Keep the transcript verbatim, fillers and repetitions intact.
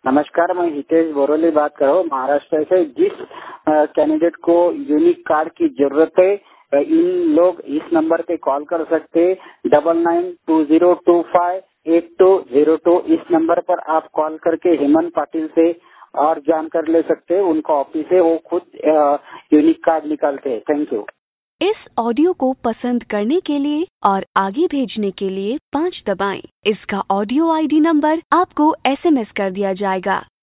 नमस्कार, मैं हितेश बोरोली बात कर रहा हूँ महाराष्ट्र से। जिस कैंडिडेट को यूनिक कार्ड की जरूरत है, इन लोग इस नंबर पे कॉल कर सकते हैं double nine two zero two five eight two zero two. इस नंबर पर आप कॉल करके हेमंत पाटिल से और जानकारी ले सकते हैं। उनका ऑफिस है, वो खुद यूनिक कार्ड निकालते हैं। Thank you. इस ऑडियो को पसंद करने के लिए और आगे भेजने के लिए पाँच दबाएं। इसका ऑडियो आईडी नंबर आपको एसएमएस कर दिया जाएगा।